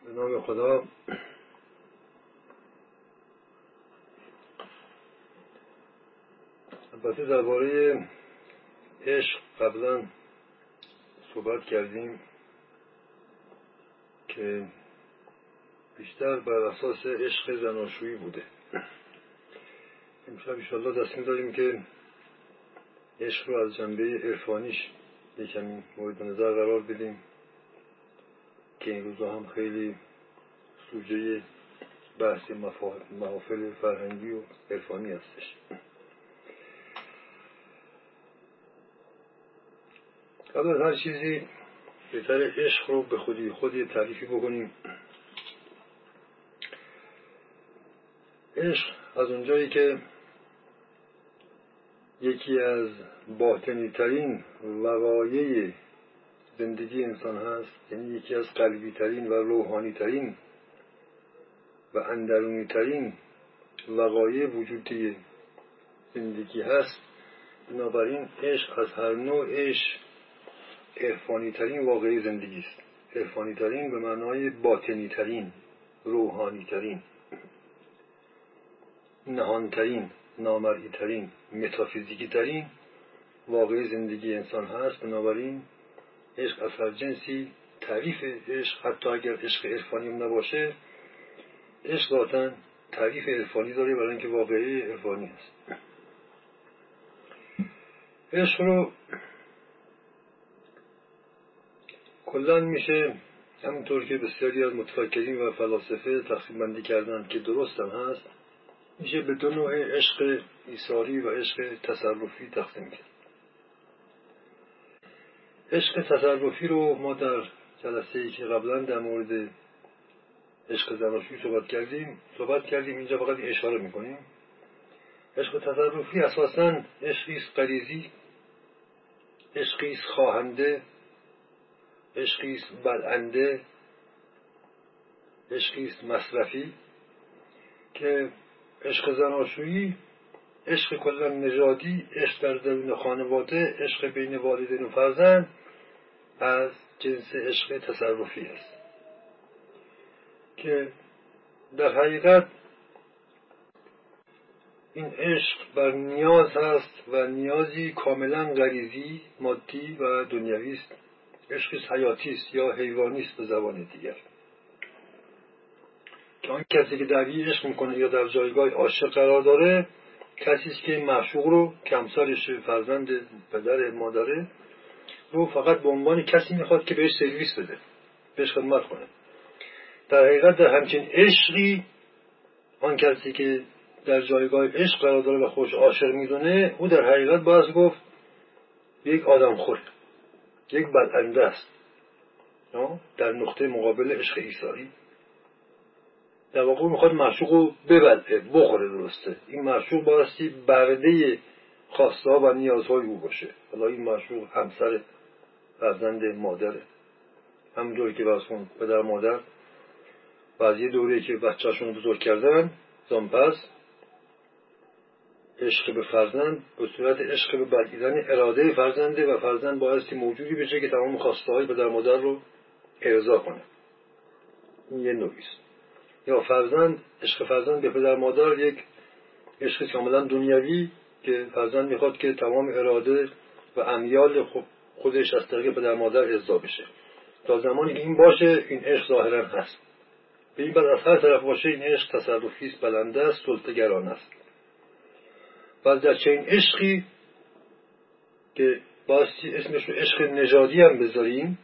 به نام خدا. البته درباره عشق قبلا صحبت کردیم که بیشتر بر اساس عشق زناشویی بوده. امشب انشاءالله تصمیم داریم که عشق رو از جنبه عرفانیش یکمی مورد نظر قرار بدیم که این روزا هم خیلی سوژه بحث محافل فرهنگی و عرفانی هستش. قبل از هر چیزی بهتر عشق رو به خودی تعریفی بکنیم. عشق از اونجایی که یکی از باطنی ترین وقایع زندگی انسان هست، یعنی یکی از قلبی ترین و روحانی ترین و اندرونی ترین وقایع وجودی زندگی هست، بنابراین عشق از هر نوعش عرفانی ترین واقعی زندگی است. عرفانی ترین به معنای باطنی ترین، روحانی ترین، نهان ترین، نامرئی ترین، متافیزیکی ترین واقعی زندگی انسان هست. بنابراین عشق از هر جنسی، تعریف عشق حتی اگر عشق عرفانی نباشه، عشق ذاتاً تعریف عرفانی داره برای اینکه واقعی عرفانی هست. عشق رو کلاً میشه همونطور که بسیاری از متفکرین و فلاسفه تقسیم بندی کردن که درست هم هست، میشه به دو نوع عشق ایثاری و عشق تصرفی تقسیم کرد. عشق تصرفی رو ما در جلسه‌ای که قبلا در مورد عشق زناشویی صحبت کردیم، اینجا فقط اشاره میکنیم. عشق تصرفی اساساً عشقی است غریزی، عشقی است خواهنده، عشقی است بلنده، عشقی است مصرفی، که عشق زناشویی عشق کلا نژادی، عشق در درون خانواده، عشق بین والدین و فرزند از جنس عشق تصرفی است که در حقیقت این عشق بر نیاز هست و نیازی کاملا غریزی، مادی و دنیوی است. عشق حیاتی است یا حیوانی است به زبان دیگر، که آن کسی که دعوی عشق میکنه یا در جایگاه عاشق قرار داره کسی است که معشوق رو که همسرش، فرزند، پدر، مادره رو فقط به عنوان کسی میخواد که بهش سرویس بده، بهش خدمت کنه. در حقیقت در همچین عشقی آن کسی که در جایگاه عشق قرار داره و خودش عاشق میدونه، او در حقیقت باید گفت یک آدم خور، یک بلنده است در نقطه مقابل عشق ایثاری. در واقع میخواد معشوق رو ببلعه، بخوره. درسته، این معشوق بایستی برده خواسته ها و نیازهای او باشه. حالا این معشوق همسر، فرزند، مادره، همونطوری که واسون پدر مادر بعد یه دوره‌ای که بچه‌شون بزرگ کردن، زنپس عشق به فرزند به صورت عشق به بلعیدن اراده فرزنده و فرزند بایستی موجودی بشه که تمام خواسته های پدر مادر رو ارضا کنه. این یه نوعیست. یا فرزند، عشق فرزند به پدر مادر یک عشق کاملا دنیوی که فرزند میخواد که تمام اراده و امیال خودش از طریق پدر مادر ارضا بشه. تا زمانی که این باشه، این عشق ظاهرا هست. به این بعد از هر طرف باشه، این عشق تصرفی است، بلنده است، سلطه‌گرانه است. و از در چنین عشقی که باستی اسمش رو عشق نژادی هم بذاریم،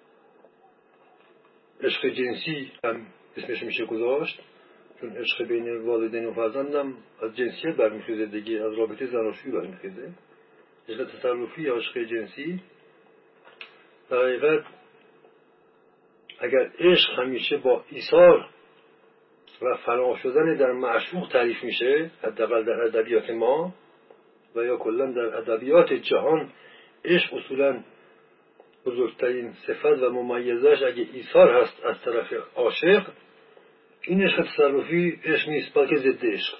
عشق جنسی هم اسمش میشه گذاشت، چون عشق بین والدین و فرزند هم از جنسیت برمیخیزه دیگه، از رابطه زناشویی برمیخیزه. عشق تصرفی یا عشق جنسی در حقیقت اگر عشق همیشه با ایثار و فنا شدن در معشوق تعریف میشه، حداقل در ادبیات ما و یا کلا در ادبیات جهان، عشق اصولا بزرگترین صفت و ممیزش اگه ایثار هست از طرف عاشق، این عشق تصرفی عشق نیست، بلکه ضد عشق،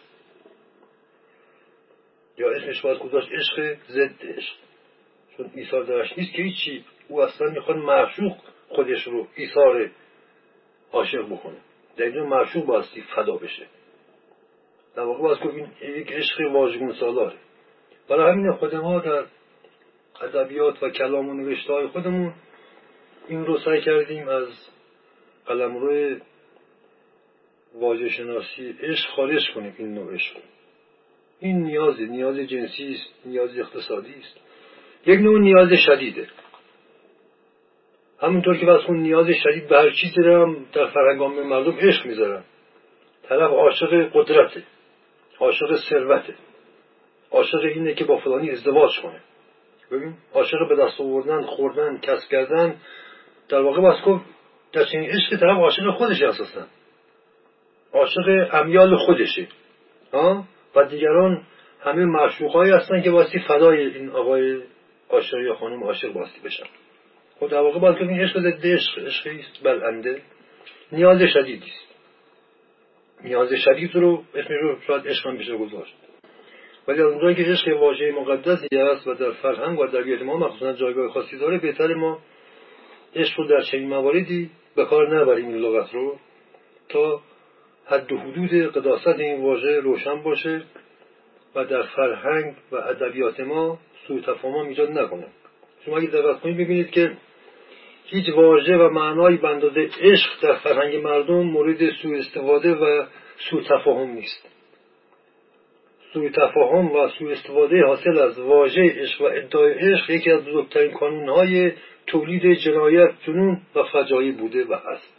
یا اسمش باید گذاشت عشق ضد عشق، چون ایثار درش نیست که هیچی. او اصلا میخواد معشوق خودش رو ایثار عاشق بکنه. در اینجا معشوق باستی فدا بشه. در واقع باز گفت این یک عشق واژگون سالاره. برای همین خود ما در ادبیات و کلام و نوشته‌های خودمون این رو سعی کردیم از قلمرو واژه شناسی عشق خارج کنیم. این نوع عشق، این نیاز جنسی است، نیاز اقتصادی است، یک نوع نیاز شدیده. همونطور که واسه اون نیاز شدید به هر چیزی هم در فرهنگام مردم عشق میذارن. طرف عاشق قدرته، عاشق ثروته، عاشق اینه که با فلانی ازدواج کنه. ببین، عاشق به دست آوردن، خوردن، کسب کردن. در واقع واسه در چنین عشق طرف عاشق خودشه، اساسا عاشق امیال خودشه. و دیگران همه معشوقایی هستن که واسه فدای این آقای عاشق یا خانم عاشق واسه بشن. خود در واقع باید که این عشق ضد عشقی است بلنده، نیاز شدیدی است. نیاز شدید رو اسمش رو شاید عشق هم بشه گذاشت. ولی از اونجایی که عشق واژه مقدسی است و در فرهنگ و ادبیات ما مخصوصا جایگاه خاصی داره، بهتر ما عشق رو در چنین مواردی به کار نبریم این لغت رو، تا حد و حدود قداست این واژه روشن باشه و در فرهنگ و ادبیات ما سوء تفاهم ایجاد نکنه. شما اگه دقت کنید ببینید که هیچ واژه و معنای به اندازه عشق در فرهنگ مردم مورد سوء استفاده و سوء تفاهم نیست. سوء تفاهم و سوء استفاده حاصل از واژه عشق و ادعای عشق یکی از بزرگترین کانونهای تولید جنایت، جنون و فجایع بوده و هست.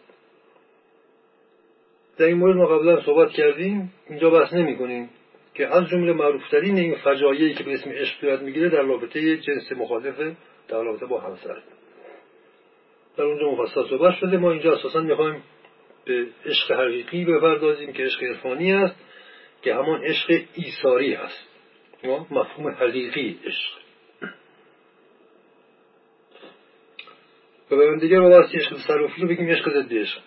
در این مورد ما قبلا صحبت کردیم، اینجا بحث نمی کنیم که از جمله معروفترین این فجایعی که به اسم عشق صورت میگیره در رابطه جنس مخالفه، در رابطه با همسر. در اونجا مفصل صحبت شده. ما اینجا اساسا میخوایم به عشق حقیقی بپردازیم که عشق عرفانی است، که همان عشق ایثاری هست، مفهوم حقیقی عشق. و به دیگر واسه عشق تصرفی رو بگیم عشق ضد عشق،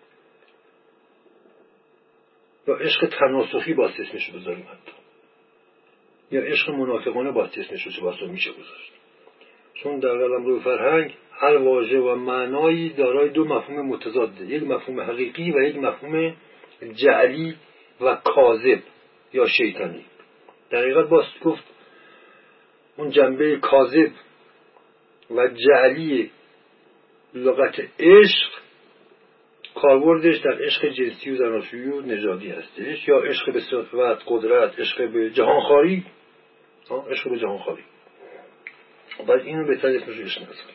یا عشق تناسخی باید اسمش رو بذاریم حتی، یا عشق منافقانه باید اسمش رو میشه گذاشت. چون در قلمرو فرهنگ هر واژه و معنایی دارای دو مفهوم متضاده، یک مفهوم حقیقی و یک مفهوم جعلی و کاذب یا شیطانی. در حقیقت باید گفت اون جنبه کاذب و جعلی لغت عشق کاربردش در عشق جنسی و زناشویی و نژادی هستش، یا عشق به ثروت، قدرت، عشق به جهانخواری، عشق به جهانخواری. باید اینو بهتر اسمش رو عشق نذاریم.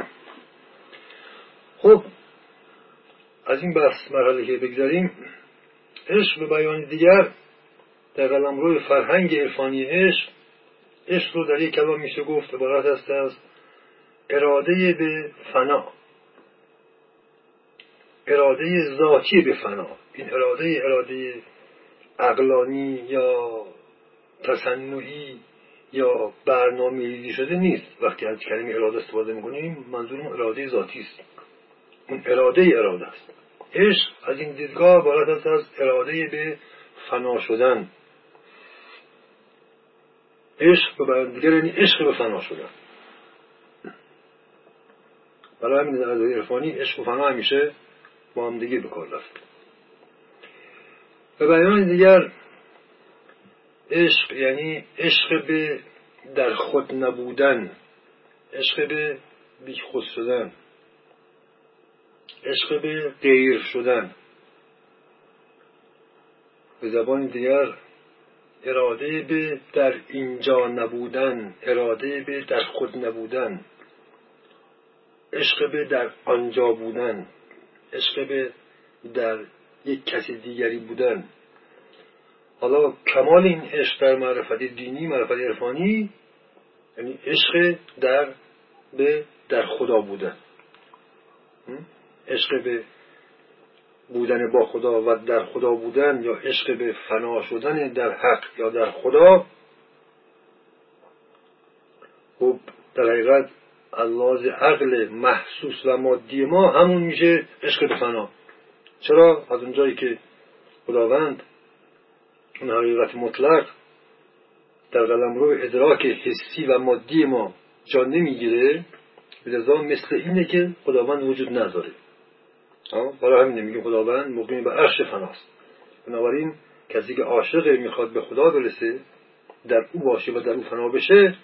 خب از این بحث مرحله که بگذاریم، عشق به بیان دیگر در قلمرو فرهنگ عرفانی عشق رو در یک کلام میشه گفت عبارت است از اراده به فنا، اراده ذاتی به فنا. این اراده عقلانی یا تصنعی یا برنامه‌ریزی شده نیست. وقتی از کلمه اراده استفاده می‌کنیم منظورم اراده ذاتی است. اون اراده است. عشق از این دیدگاه عبارت است از اراده به فنا شدن. عشق به بیان دیگر یعنی عشق به فنا شدن. برای همین در ادبیات عرفانی عشق و فنا همیشه با هم دیگه به کار رفت. به بیان دیگر عشق یعنی عشق به در خود نبودن، عشق به بی خود شدن، عشق به غیر شدن. به زبان دیگر اراده به در اینجا نبودن، اراده به در خود نبودن، عشق به در آنجا بودن، عشق به در یک کسی دیگری بودن. حالا کمال این عشق در معرفت دینی، معرفت عرفانی، یعنی عشق در خدا بودن، عشق به بودن با خدا و در خدا بودن، یا عشق به فنا شدن در حق یا در خدا. خب در حقیقت لحاظ عقل محسوس و مادی ما همون میشه عشق به فنا. چرا؟ از اونجایی که خداوند اون حقیقت مطلق در قلمرو ادراک حسی و مادی ما جا نمیگیره، لذا مثل اینه که خداوند وجود نداره. برای همین میگیم خداوند مقیم به عرش فناست. بنابراین کسی که عاشق میخواد به خدا برسه، در او باشه و در او فنا بشه،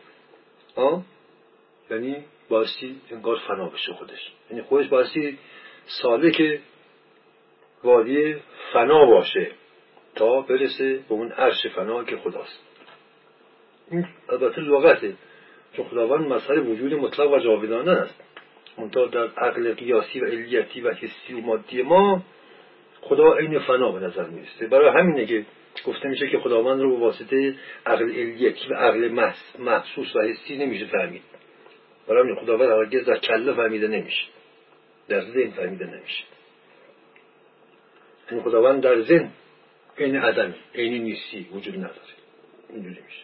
یعنی بایستی انگار فنا بشه خودش، یعنی خودش بایستی سالک وادی فنا باشه تا برسه به اون عرش فنا که خداست. این البته لغته، چون خداوند مظهر وجود مطلق و جاودانه است. منتها در عقل قیاسی و علیتی و حسی و مادی ما خدا عین فنا به نظر میرسه. برای همینه که گفته میشه که خداوند رو به واسطه عقل علیتی و عقل محسوس و حسی نمیشه فهمید. برای همین خداوند هرگز در کله فهمیده نمیشه، در ذهن فهمیده نمیشه. این خداوند در ذهن عین عدم، عین نیستی وجود نداره. اینجوری میشه.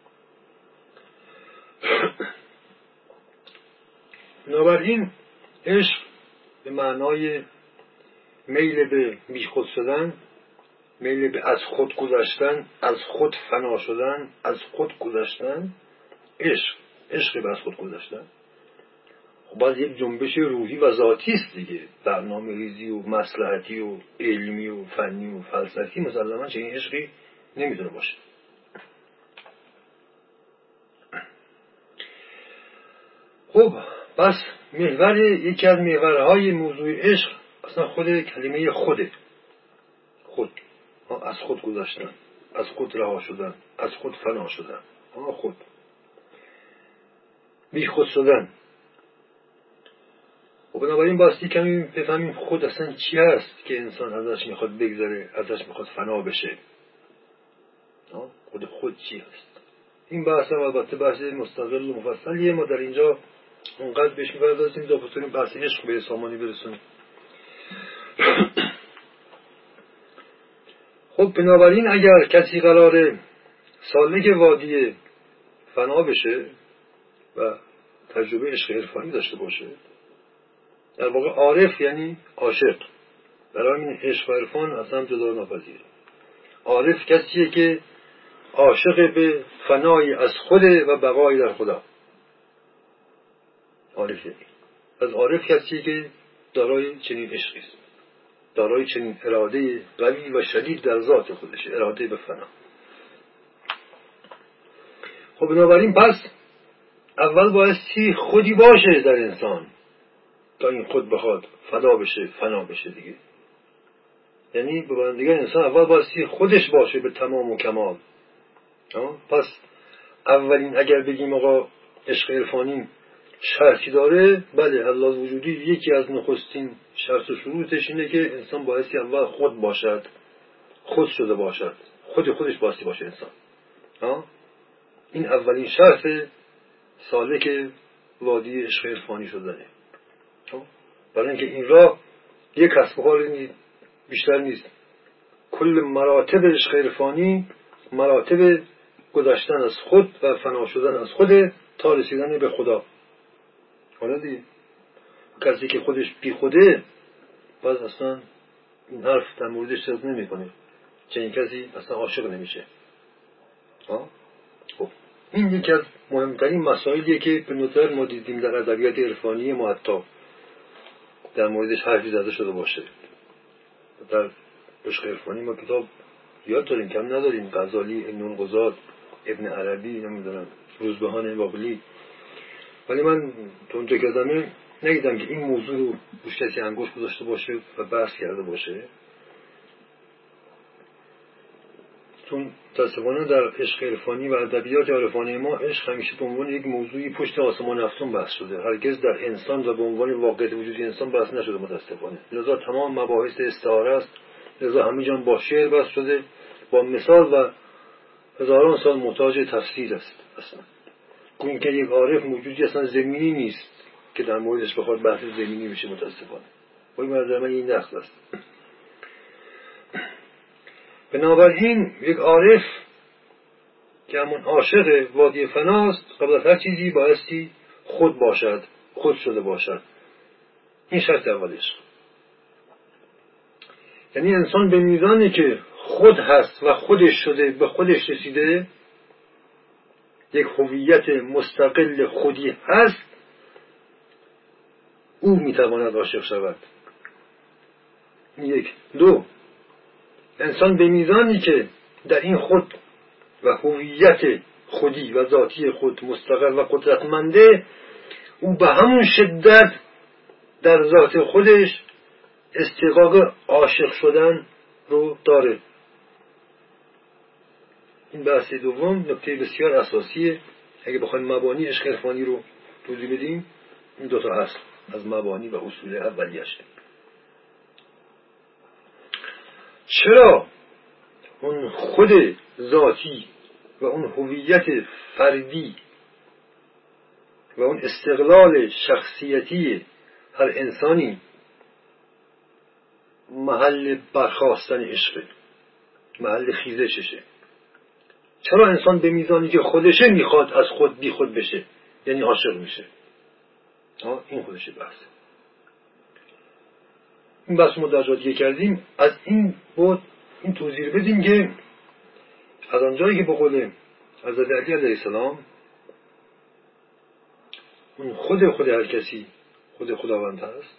بنابراین عشق به معنای میل به بیخود شدن، میل به از خود گذشتن، از خود فنا شدن، از خود گذشتن، عشق به از خود گذشتن. خب باز یک جنبش روحی و ذاتی است دیگه. برنامه‌ریزی و مصلحتی و علمی و فنی و فلسفی مسلماً چنین عشقی نمیتونه باشه. خب پس یکی از محورهای موضوع عشق اصلا خود کلمه خوده. خود، از خود گذشتن، از خود رها شدن، از خود فنا شدن، خود، بی خود شدن. و بنابراین باستی کمی بفهمیم خود اصلا چی هست که انسان ازش میخواد بگذره، ازش میخواد فنا بشه. خود چی هست؟ این بحث هم البته بحث مستقل و مفصلیه. ما در اینجا اونقدر بهش می‌پردازیم تا بتونیم بحث عشق به سامانی برسونیم. خب بنابراین اگر کسی قراره سالک وادی فنا بشه و تجربه عشق عرفانی داشته باشه، در واقع عارف یعنی عاشق. برای این عشق و عرفان اصلا جدا ناپذیره. عارف کسیه که عاشق به فنای از خوده و بقای در خدا. عارف یعنی از عارف کسیه که دارای چنین عشقی است، دارای چنین اراده قوی و شدید در ذات خودش، اراده به فنا. خب بنابراین پس اول بایستی خودی باشه در انسان تا این خود بخواد فدا بشه، فنا بشه دیگه. یعنی به معنی دیگه انسان اول بایستی خودش باشه به تمام و کمال. پس اولین اگر بگیم آقا عشق عرفانی شرطی داره، بله الله وجودی یکی از نخستین شرط و شروطش اینه که انسان بایستی اول خود باشد، خود شده باشد، خودش بایستی باشه انسان. این اولین شرط سالک وادی عشق عرفانی شدنه. برای اینکه این راه یک کسب و کار بیشتر نیست. کل مراتب عشق عرفانی مراتب گذشتن از خود و فنا شدن از خود تا رسیدن به خدا. حالا دیگه کسی که خودش بی خوده باز اصلا این حرف در موردش صدق نمی کنه. چنین کسی اصلا عاشق نمیشه. خب این یکی از مهمترین مسائلیه که به ندرت ما دیدیم در ادبیات عرفانی ما حتی در موردش حرفی زده شده باشه. در عشق عرفانی ما کتاب یاد داریم، کم نداریم. غزالی، ابن القضاة، ابن عربی، نمیدونم روزبهان باقلی. ولی من تو اونجا که آدمه نگیدم که این موضوع رو روش کسی انگشت گذاشته باشه و بحث کرده باشه. چون متاسفانه در عشق عرفانی و ادبیات عرفانی ما عشق همیشه به عنوان یک موضوعی پشت آسمان هفتم بحث شده، هرگز در انسان و به عنوان واقعیت وجودی انسان بحث نشده متاسفانه. لذا تمام مباحث استعاره است، لذا همه جان با شعر بحث شده، با مثال و هزاران سال محتاج تفسیر است. اصلا این که یک عارف موجودی اصلا زمینی نیست که در موردش بخواد بحث زمینی بشه متاسفانه. ولی منظر من این نقص است. بنابراین یک عارف که همون عاشق وادی فناست قبل از هر چیزی بایستی خود باشد، خود شده باشد. این شرط اولش. یعنی انسان به میزانی که خود هست و خودش شده، به خودش رسیده، یک هویت مستقل خودی هست، او میتواند عاشق شود. یک. دو، انسان به میزانی که در این خود و هویت خودی و ذاتی خود مستقل و قدرتمنده، او به همون شدت در ذات خودش استحقاق عاشق شدن رو داره. این بحث دوم نکته بسیار اساسیه. اگه بخوایم مبانی عشق عرفانی رو توضیح بدیم، این دوتا اصل از مبانی و اصول اولیش. چرا اون خود ذاتی و اون هویت فردی و اون استقلال شخصیتی هر انسانی محل برخاستن عشقه، محل خیزششه؟ چرا انسان به میزانی که خودشه میخواد از خود بی خود بشه، یعنی عاشق میشه؟ این خودشه بحثه. این بحث ما در جا دیگه کردیم. از این بود این توضیح بدیم که از آنجایی که به قول حضرت علی علیه السلام اون خود هر کسی خود خداوند هست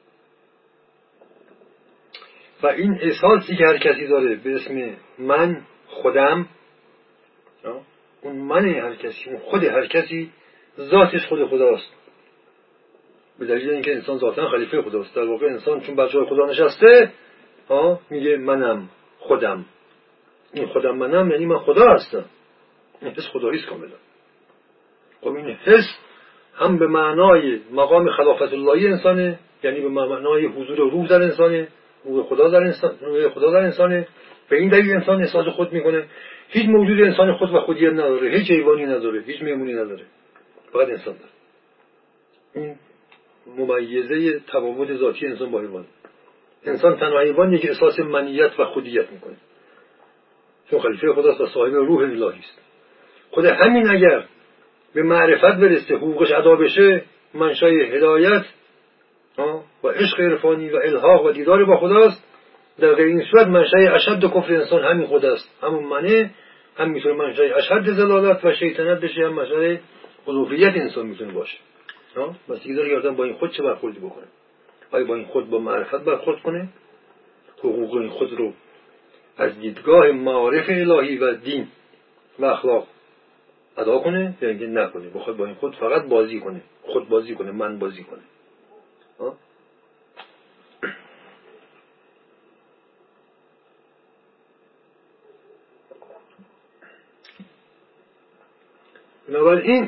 و این احساسی که هر کسی داره به اسم من خودم، اون من هر کسی، اون خود هر کسی ذاتش خود خداست، به دلیل اینکه انسان ذاتاً خلیفه خداست. در واقع انسان چون بر جای خدا نشسته میگه منم خودم. این خودم منم یعنی من خدا هستم. این حس خداییست کاملا. خب این حس هم به معنای مقام خلافت اللهی انسانه، یعنی به معنای حضور روح در انسانه، روح خدا در انسانه. به این دلیل انسان احساس خود میکنه. هیچ موجود انسان خود و خودیت نداره، هیچ حیوانی نداره، هیچ میمونی نداره، فقط انسان داره. این ممیزه تفاوت ذاتی انسان با حیوان. انسان تنها حیوانیه که احساس منیت و خودیت میکنه، چون خلیفه خداست و صاحب روح الهی است. خود همین اگر به معرفت برسه، حقوقش ادا بشه، منشأ هدایت و عشق عرفانی و الحاق و دیدار با خداست. در غیر این صورت منشأ اشد کفر انسان همین خداست، همون منه. هم میتونه منشأ اشد ضلالت و شیطنت بشه، هم منشأ الوهیت انسان میتونه باشه. بسیاری داره که آدم با این خود چه برخوردی بکنه. آیا با این خود با معرفت برخورد کنه، حقوق این خود رو از دیدگاه معارف الهی و دین و اخلاق ادا کنه، یا اینکه نکنه، بخواد با این خود فقط بازی کنه، خود بازی کنه، من بازی کنه. بنابراین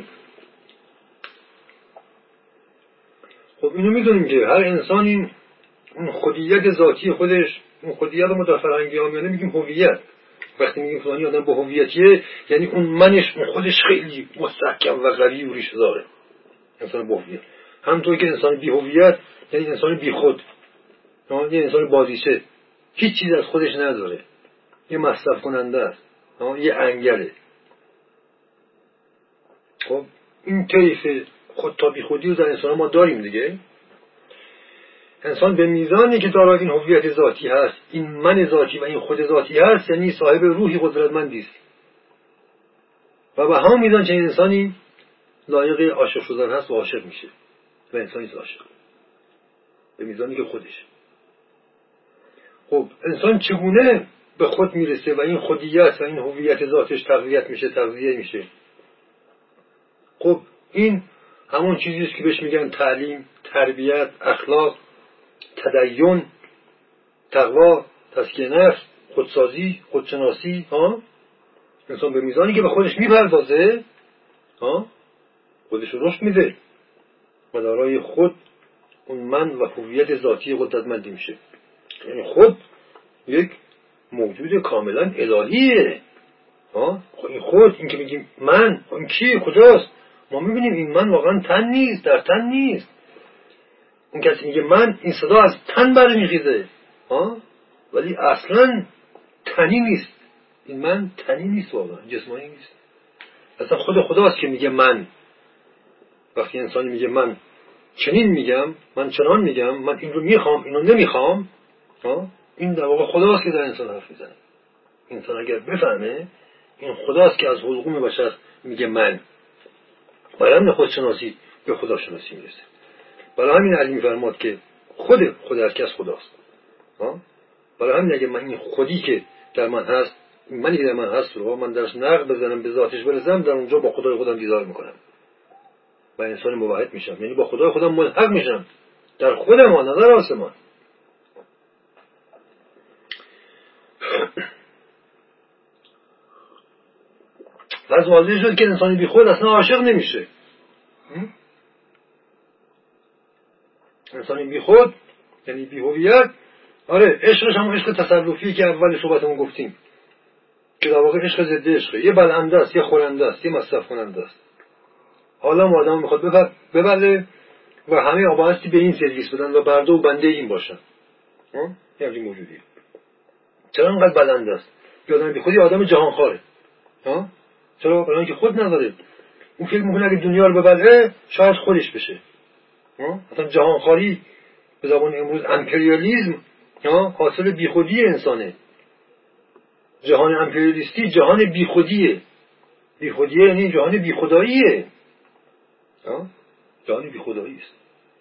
خب اینو میدونیم که هر انسانی اون خودیت ذاتی خودش، اون خودیت رو ما در فرهنگ عامیانه میگیم هویت. وقتی میگیم فلانی آدم با هویتیه، یعنی اون منش، اون خودش خیلی مستحکم و قوی و ریشه داره. انسان با هویت. همونطور که انسان بی هویت یعنی انسان بی خود، یعنی انسان بازیچه، هیچ چیز از خودش نداره، یه مصرف کننده است، یه انگله. خب این طیف خود تا بی خودی رو در انسان ما داریم دیگه. انسان به میزانی که دارای این هویت ذاتی هست، این من ذاتی و این خود ذاتی هست، یعنی صاحب روحی قدرتمندی است و به همون میزان چنین انسانی لایق عاشق شدن هست و عاشق میشه و انسانی عاشق به میزانی که خودش. خب انسان چگونه به خود میرسه و این خودیت و این هویت ذاتش تقویت میشه، تغذیه میشه؟ خب این همون چیزی است که بهش میگن تعلیم، تربیت، اخلاق، تدین، تقوا، تزکیه نفس، خودسازی، خودشناسی. انسان به میزانی که به خودش میپردازه خودش رو رشد میده و دارای خود اون من و هویت ذاتی قدرتمندی میشه. یعنی خود یک موجود کاملا الهیه. این خود، این که میگیم من، این کی، کجاست؟ ما میبینیم این من واقعا تن نیست، در تن نیست. اون کسی میگه من، این صدا از تن برمیخیزه، ولی اصلا تنی نیست. این من تنی نیست، واقعا جسمانی نیست. اصلا خود خداست که میگه من. وقتی انسانی میگه من چنین میگم، من چنان میگم، من این رو میخوام، اینو نمیخوام، این در واقع خداست که در انسان حرف میزنه. انسان اگر بفهمه این خداست که از حلقوم بشر میگه من، برای خودشناسی به خداشناسی میرسه. برای همین علی میفرماد که خود هر کس خداست. برای همین اگه من این خودی که در من هست، منی که در من هست رو من درش نقد بزنم، به ذاتش برسم، در اونجا با خدای خودم دیدار میکنم و انسان موحد میشم، یعنی با خدای خودم ملحق میشم در خودم، نه در آسمان. پس واضح شد که انسان بی خود اصلا عاشق نمیشه. انسان بی خود یعنی بی هویت. آره، عشقش هم عشق تصرفی که اول صحبتمون گفتیم که در واقع عشق ضد عشقه، یه بلنده است، یه خورنده است، یه مصرف کننده است. حالا آدم میخواد ببره و همه آباستی به این سرویس بدن و برده و بنده این باشن. یعنی موجودیه. چرا انقدر بلنده است؟ آدم بی خودی آدم جهانخواره. چرا؟ برای اینکه خود نداره. اون فکر میکنه اگه دنیا رو ببره شاید خودش بشه. مثلا جهانخواری به زبان امروز امپریالیسم حاصل بیخودی انسانه. جهان امپریالیستی جهان بیخودیه. بیخودیه یعنی جهان بیخداییه. جهان بیخدایی است.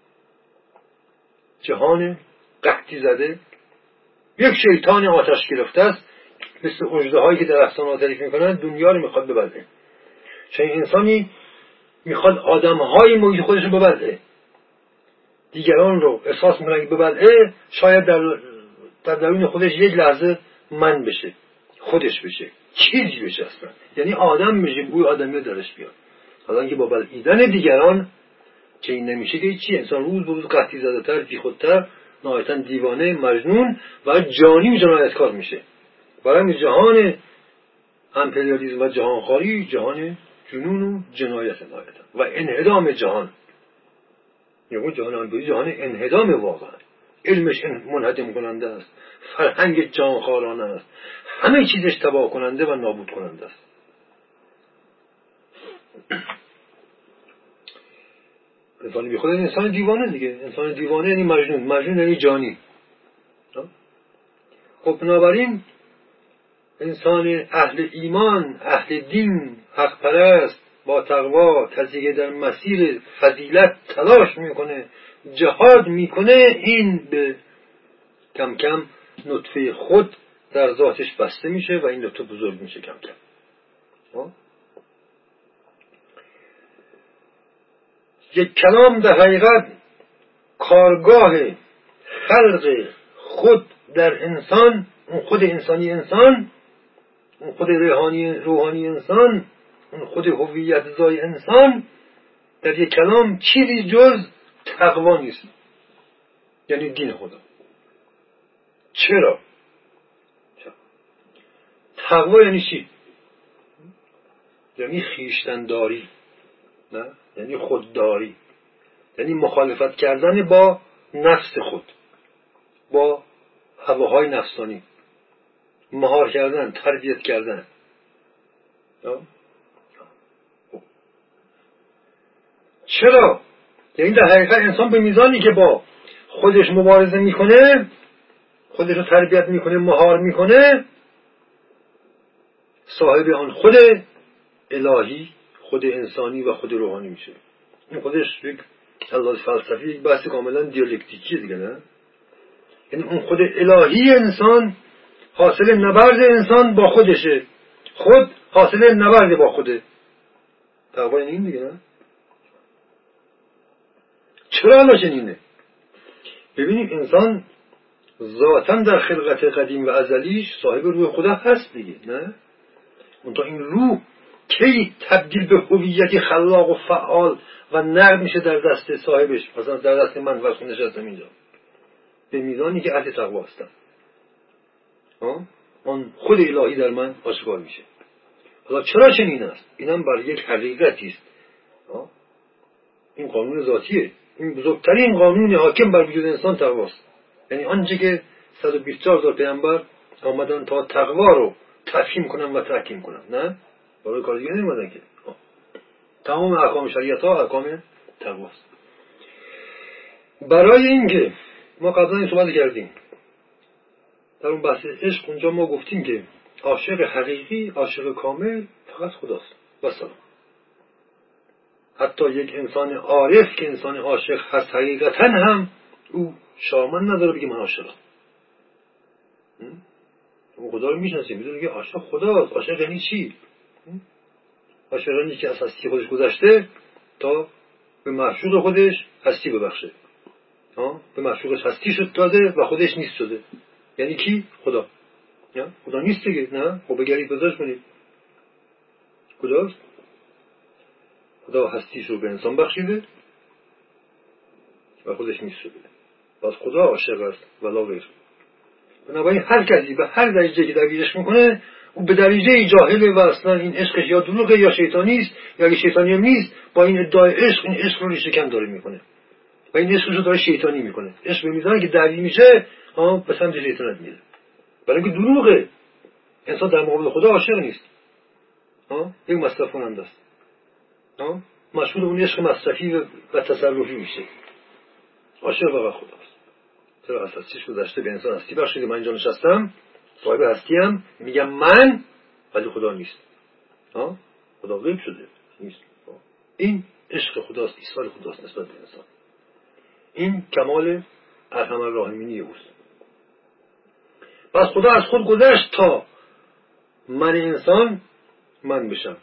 جهان قحطی زده، یک شیطان آتش گرفته است، مثل اژدهایی که در افسانه‌ها تعریف میکنن دنیا رو میخواد ببره. چون انسانی میخواد آدم‌های محیط خودش رو ببره، دیگران رو احساس میکنه که ببره شاید در درون خودش یک لحظه من بشه، خودش بشه، چیزی بشه اصلا، یعنی آدم بشه، بوی آدمی درش بیاد. حالا که با بلعیدن دیگران که این نمیشه که چی، انسان روز به روز قحطی زده‌تر، بیخودتر، نهایتاً دیوانه، مجنون و جانی جنایتکار میشه. برای جهان امپریالیسم و جهانخواری جهان جنون و جنایت نهایتاً و انهدام جهان. یعنی جهان امپریالیسم جهان انهدام واقعا. علمش منهدم کننده است، فرهنگ جهانخوارانه است، همه چیزش تباه کننده و نابود کننده است. انسان بی خود انسان دیوانه دیگه. انسان دیوانه یعنی مجنون، مجنون یعنی جانی. خب بنابراین انسان اهل ایمان، اهل دین، حق پرست، با تقوا، کسی که در مسیر فضیلت تلاش میکنه، جهاد میکنه، این به کم کم نطفه خود در ذاتش بسته میشه و این نطفه بزرگ میشه کم کم. یک کلام در حقیقت کارگاه خلق خود در انسان، اون خود انسانی انسان، اون خود روحانی انسان، اون خود هویت زای انسان، در یک کلام چیزی جز تقوا نیست، یعنی دین خدا. چرا؟ تقوا یعنی چی؟ یعنی خویشتن‌داری، نه؟ یعنی خودداری، یعنی مخالفت کردن با نفس خود، با هواهای نفسانی، مهار کردن، تربیت کردن. چرا؟ یعنی در حقیقت انسان به میزانی که با خودش مبارزه میکنه، خودش رو تربیت میکنه، مهار میکنه، صاحب آن خود الهی، خود انسانی و خود روحانی میشه. این خودش یک لحاظ فلسفی یک بحث کاملا دیالکتیکی دیگه، نه؟ یعنی اون خود الهی انسان حاصل نبرد انسان با خودشه، خود حاصل نبرد با خوده. تقوا این دیگه، نه؟ چرا حالا چنینه؟ ببینید انسان ذاتاً در خلقت قدیم و ازلیش صاحب روح خدا هست دیگه، نه؟ اونتا این روح کی تبدیل به هویتی خلاق و فعال و نرم میشه در دست صاحبش، مثلا در دست من وقت نشستم اینجا، به میزانی که اهل تقوا هستم، آن خود الهی در من آشکار میشه. حالا چرا چنین است؟ اینم بر یک حقیقتی است. این قانون ذاتیه. این بزرگترین قانون حاکم بر وجود انسان تقواست. یعنی آنچه که 124,000 پیامبر آمدن تا تقوا رو تفهیم کنن و تحکیم کنن، نه؟ برای کار دیگه نمیدن که. تمام احکام شریعت ها احکام تقواست. برای اینکه ما قبلا این صحبت کردیم در اون بحث عشق، اونجا ما گفتیم که عاشق حقیقی، عاشق کامل فقط خداست و سلام. حتی یک انسان عارف که انسان عاشق هست حقیقتا هم او شامن نداره بگه من عاشقم. اون خدا رو میشناسه، میدونه که عاشق خداست. عاشق یعنی چی؟ عاشق یعنی که از هستی خودش گذشته تا به معشوق خودش هستی ببخشه. به معشوقش هستی شد داده و خودش نیست شده. یعنی کی؟ خدا. خدا نیست دیگه. نه خب بگرید بذارش کنید کجاست؟ خدا هستیش رو به انسان بخشیده و خودش نیست شده. پس خدا عاشق است ولا غیر. بنابراین هر کسی به هر درجه که دلیلش میکنه او به درجه جاهله و اصلا این عشقش یا دروغه یا شیطانی است، یا اگه شیطانی هم نیست با این ادعای عشق این عشق رو ریشه کن داره میکنه و این عشق رو داره شیطانی میکنه. عشق به میزانی که دلیل میشه به سمت شیطانت میره، برای اینکه دروغه. انسان در مقابل خدا عاشق نیست، یک مصرف کننده است. مشغول اون عشق مصرفی و تصرفی میشه. عاشق فقط خداست. چرا از هستیش گذشته به انسان هستی بخشیده. من اینجا نشستم صاحب هستیم، میگم من، ولی خدا نیست. خدا غیب شده نیست. این عشق خداست، ایثار خداست نسبت به انسان. این کمال ارحم الراحمینی اوست. پس خدا از خود گذشت تا من انسان من بشم.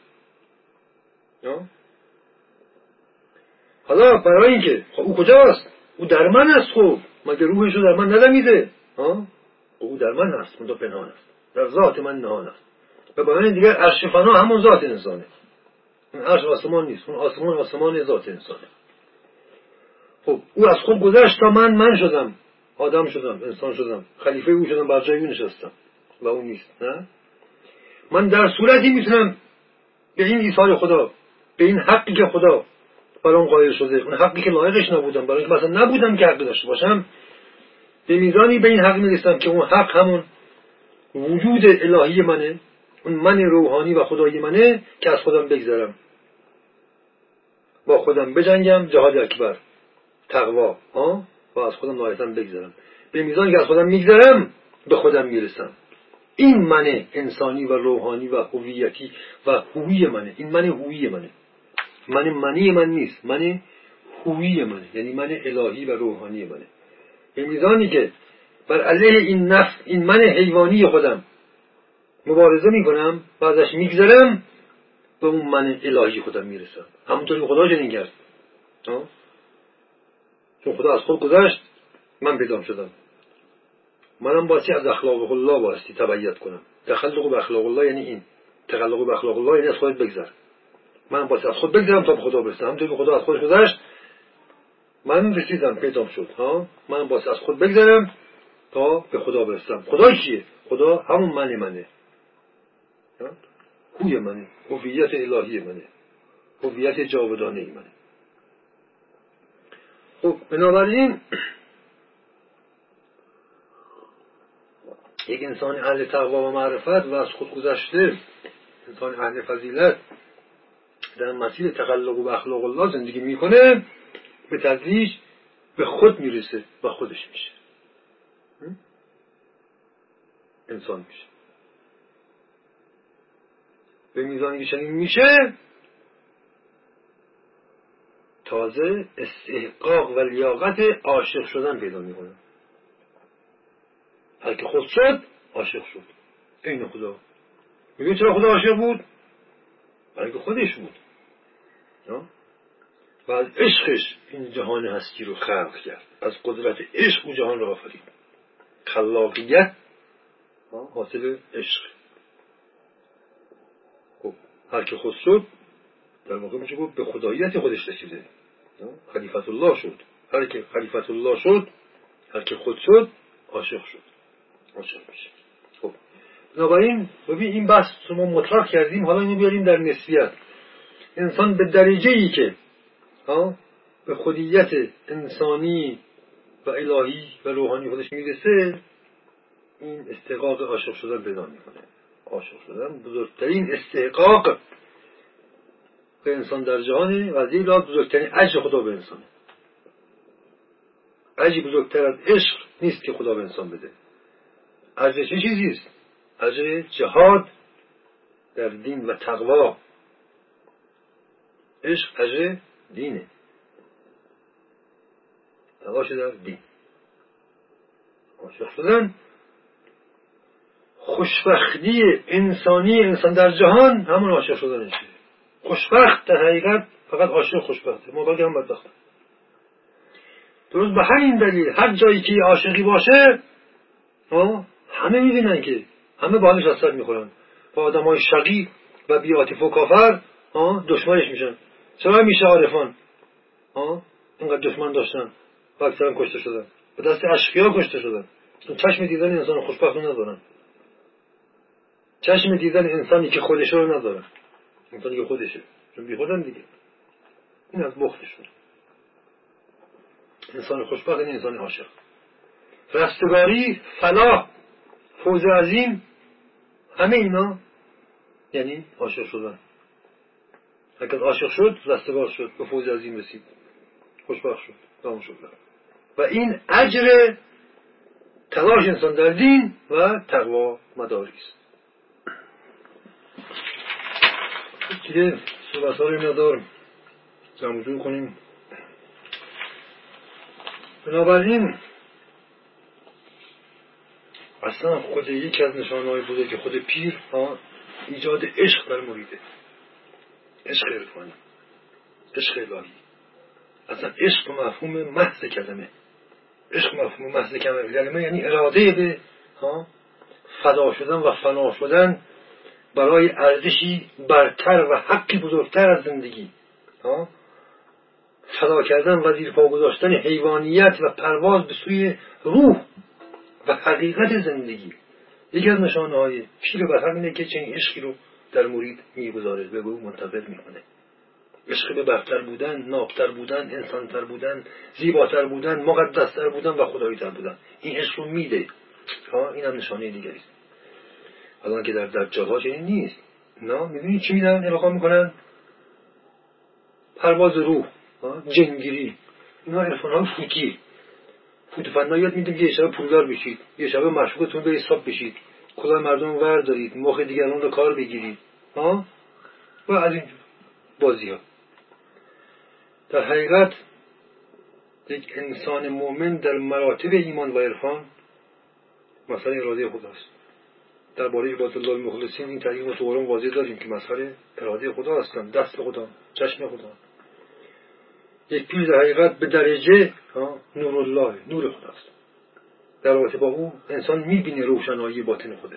حالا برای اینکه خب او کجاست؟ او در من است. خب مگه روحش رو در من ندمیده؟ او در من هست، منتها پنهان است، در ذات من نهان است. به بیان دیگر عرش فنا همون ذات انسانه. اون عرش آسمان نیست، اون آسمان ذات انسانه. خب او از خود گذشت تا من شدم، آدم شدم، انسان شدم، خلیفه او شدم، بر جای او نشستم و اون نیست. نه، من در صورتی میتونم به این ایثار خدا، به این حقی که خدا برام قائل شده، اون حقی که لایقش نبودم، برای اینکه مثلا نبودم که حقی داشته باشم، به میزانی به این حق میرسم که اون حق همون وجود الهی منه، اون من روحانی و خدایی منه که از خودم بگذرم، با خودم بجنگم، جهاد اکبر، تقوا، و از خودم نهایتاً بگذرم. به میزانی که از خودم میگذرم به خودم میرسم. این من انسانی و روحانی و هویتی و هویی منه. این من هویی منه. منی من نیست، من هویی منه، یعنی من الهی و روحانی منه. به میزانی که بر علیه این نفس، این من حیوانی خودم مبارزه میکنم و ازش میگذرم، به اون من الهی خودم میرسم. همونطور که خدا چنین کرد. چون خدا از خود گذشت، من پیدا شدم. منم باسی از اخلاق الله باستی تبعیت کنم. تخلق به اخلاق الله یعنی این. تخلق به اخلاق الله یعنی از خودت بگذر. من باسی از خود بگذرم تا به خدا برسم. همونطور که خدا از خودش گذشت، من رسیدم، پیدا شد. من باسی از خود بگذرم تا به خدا برسم. خدا کیه؟ خدا همون منه. هوی منه، هویت الهی منه، هویت جاودانه منه. خب بنابراین یک انسان اهل تقوا و معرفت و از خود گذشته، انسان اهل فضیلت در مسیر تخلق و اخلاق الله زندگی میکنه، به تدریج به خود میرسه و خودش میشه، انسان میشه. به میزانی که چنین میشه، تازه استحقاق و لیاقت عاشق شدن پیدا میکنه. هر که خود شد عاشق شد. این خدا. میگه چرا خدا عاشق بود؟ برای که خودش بود و از عشقش این جهان هستی رو خلق کرد. از قدرت عشق او جهان رو آفرید. خلاقیت حاصل عشق. خب هر که خود شد در واقع میشه گفت به خداییت خودش رسیده، خلیفت الله شد. هر که خلیفت الله شد، هر که خود شد، عاشق شد، عاشق میشه. خب بنابراین ببین این بحث ما مطرح کردیم، حالا اینو بیاریم در نسبیت. انسان به درجه‌ای که به خودیت انسانی و الهی و روحانی خودش میرسه، این استحقاق عاشق شدن پیدا میکنه. عاشق شدن بزرگترین استحقاق به انسان در جهانه و از این لحاظ بزرگترین اجر خدا به انسانه. اجری بزرگتر از عشق نیست که خدا به انسان بده. اجر چه چیزی است؟ اجر جهاد در دین و تقوا. عشق اجر دینه، تقواش در دین. عاشق شدن خوشبختی انسان در جهان همون عاشق شدنشه. خوشبخت در حقیقت فقط عاشق خوشبخته، ما باقی هم بدبخته. درست به همین دلیل هر جایی که عاشقی باشه همه میبینن که همه با همش حسرت میخورن، با آدم های شقی و بی‌عاطفه و کافر دشمنش میشن. چرا میشه عارفان اینقدر دشمن داشتن و اکثرا کشته شدن، به دست اشقیا کشته شدن؟ چشم دیدن انسان خوشبخت رو ندارن، چشم دیدن انسانی که خودشه رو ندارن، انسانی که خودشه، چون بی خودن دیگه. این از بختشون. انسان خوشبخت این انسان عاشق. رستگاری، فلاح، فوز عظیم، همه اینا یعنی عاشق شدن. اگر عاشق شد رستگار شد، به فوز عظیم رسید، خوشبخت شد، تمام شد. و این اجر تلاش انسان در دین و تقوا مداری است. دیگه صحبت ها رو ندار جمع کنیم. بنابراین اصلا خود یکی از نشانه‌های بوده که خود پیر ایجاد عشق در مریده، عشق عرفانی، عشق الهی. اصلا عشق مفهوم محض کلمه، عشق مفهوم محض کلمه یعنی اراده به فدا شدن و فنا شدن برای ارزشی برتر و حقی بزرگتر از زندگی، فدا کردن و زیر پا گذاشتن حیوانیت و پرواز به سوی روح و حقیقت زندگی. یکی از نشانه‌های پیر برهم اینه که چنین عشقی رو در مرید میگذاره، به او منتقل میکنه. عشق به برتر بودن، نابتر بودن، انسانتر بودن، زیباتر بودن، مقدستر بودن و خدایی‌تر بودن. این عشق رو میده. این هم نشانه دیگری است. الان که در دجال‌ها چنین نیست. نه، می‌بینید چی میدن؟ القا میکنن پرواز روح، جنگیری، اینا عرفان‌های فوتی. فوتفنا یاد میدیم که یه شب پولدار بشید، یه شب مشغولتون به حساب بشید، کلاه مردم ور دارید، مخ دیگران رو کار بگیرید، و از این بازی‌ها. در حقیقت یک انسان مؤمن در مراتب ایمان و عرفان مسئله اراده خداست. درباره عباد الله المخلصین این تعریف رو تو قرآن واضح داریم که مسئله اراده خدا هستن، دست خدا، چشم خدا. یک پیر در حقیقت به درجه نور الله، نور خداست. در رابطه با او انسان میبینه روشنایی باطن خودش.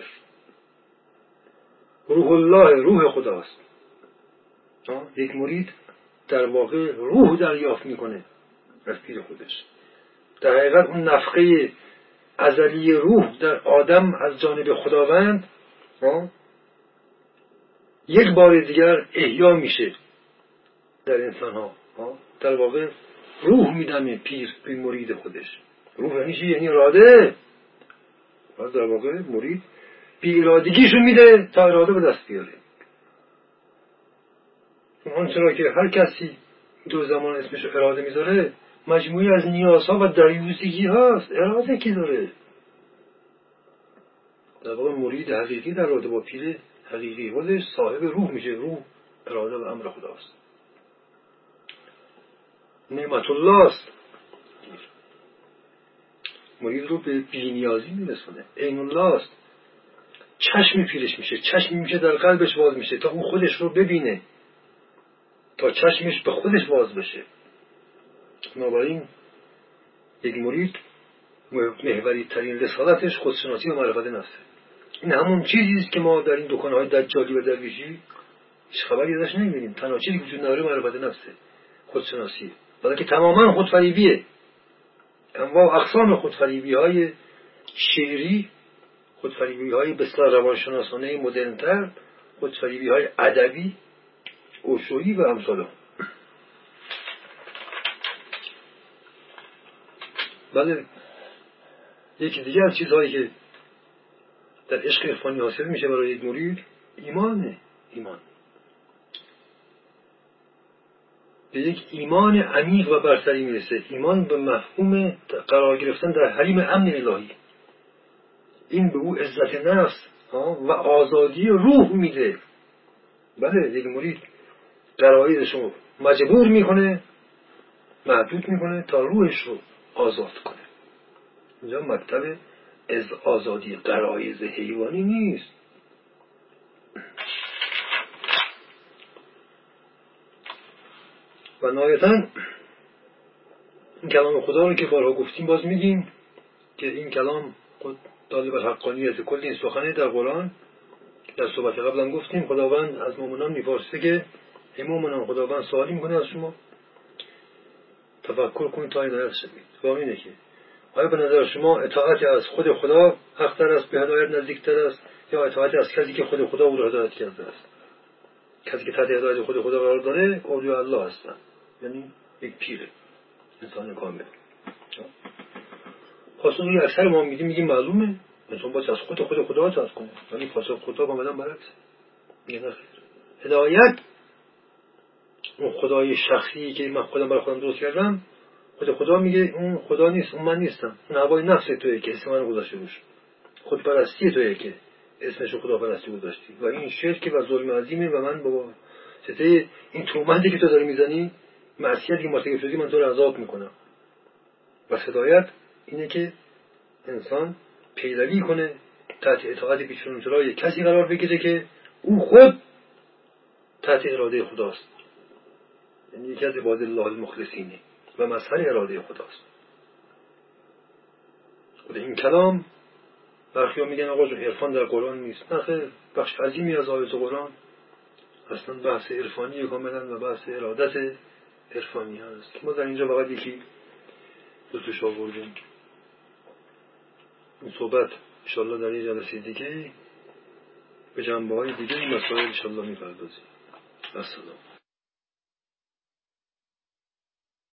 روح الله، روح خداست. یک مرید در واقع روح دریافت میکنه از پیر خودش. در حقیقت اون نفخه ازلی روح در آدم از جانب خداوند یک بار دیگر احیا میشه در انسان ها. در واقع روح میدمه پیر به مرید خودش. روح یعنی چی؟ یعنی اراده. در واقع مرید بی ارادگیشو میده تا اراده به دست بیاره. اون چرا که هر کسی دو زمان اسمش اراده میذاره مجموعی از نیازها و دریوزگی هاست. اراده کی داره؟ در واقع مرید حقیقی در اراده با پیر حقیقی خودش صاحب روح میشه. روح اراده و امر خداست. نعمت الله است. مرید رو به بی‌نیازی میرسونه. عین الله است. چشم پیرش میشه، چشم میشه در قلبش باز میشه تا اون خودش رو ببینه، تا چشمش به خودش باز بشه. بنابراین یک مرید محوری ترین رسالتش خودشناسی و معرفت نفسه. این همون چیزی است که ما در این دکان‌های دجالی و درویشی هیچ خبری ازش نمی‌بینیم. تنها چیزی که وجود نداره معرفت نفسه، خودشناسیه. ولی که تماما خودفریبیه. انواع اقسام خودفریبی‌های شعری، خودفریبی‌های به اصطلاح روانشناسانه مدرن‌تر، خودفریبی‌های ادبی، اوشویی و امثال. بله، یکی دیگه از چیزهایی که در عشق عرفانی حاصل میشه برای یک مرید ایمانه. ایمان به یک ایمان عمیق و برتری میرسه. ایمان به مفهوم قرار گرفتن در حریم امن الهی. این به او عزت نفس و آزادی روح میده. بله، یک مرید غرایزش رو مجبور میکنه، محدود میکنه تا روحش رو آزاد کنه. اینجا مکتب از آزادی غرایز حیوانی نیست. و نهایتاً این کلام خدا رو که بارها گفتیم باز میگیم که این کلام خود دال بر حقانیت کل این سخنه در قرآن. در صحبت قبلا گفتیم خداوند از مؤمنان میپرسه که ای مؤمنان، خداوند سوالی میکنه از شما تفکر کنید تا هدایت شوید. واقعا اینه که آیا به نظر شما اطاعت از خود خدا حق‌تر است، به هدایت نزدیکتر است، یا اطاعت از کسی که خود خدا او را هدایت کرده است؟ کسی که تحت هدایت خود خدا قرار داره اولیاء الله هستن، یعنی یک پیر انسان کامل. پاسخی اکثر ما میگیم معلومه انسان باید از خود خدا اطاعت کنه، ولی پاسخ خدا کاملا برعکس. میگه هدایت اون خدای شخصی که من خودم برای خودم درست کردم، خدا میگه اون خدا نیست، اون من نیستم، اون هوای نفس توئه که اسم من گذاشته روش، خودپرستی توئه که اسمش رو خداپرستی گذاشتی، و این شرک و ظلم عظیمه. و من بابا چطور این تومنتی که تو داری میزنی، معصیتی که مرتکب شدی، من تو رو عذاب میکنم. و هدایت اینه که انسان پیروی کنه، تحت اطاعت پیش‌فرمان‌های کسی قرار بگیره که او خود تحت اراده خداست، یعنی یکی از عباد الله المخلصینه و مظهر اراده خداست. خود این کلام برخی ها میگن آقا عرفان در قرآن نیست. نه خیر، بخش عظیمی از آیات قرآن اصلا بحث عرفانی کاملا و بحث ارادت عرفانی هست. ما در اینجا فقط یکی دوستش آوردیم. این صحبت انشاءالله در یه جلسه دیگه به جنبه های دیگه این مسائل انشاءالله میپردازیم. السلام.